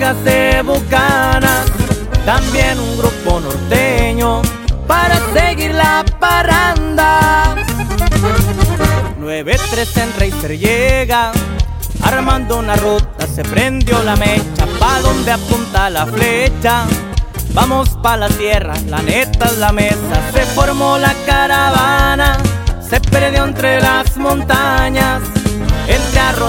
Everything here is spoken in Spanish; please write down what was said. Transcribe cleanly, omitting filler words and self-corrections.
las de Bucanas, también un grupo norteño para seguir la parranda. 9-3 en Racer llega, armando una ruta, se prendió la mecha, pa' donde apunta la flecha. Vamos pa' la sierra, la neta es la mesa, se formó la caravana, se perdió entre las montañas, entre arroyos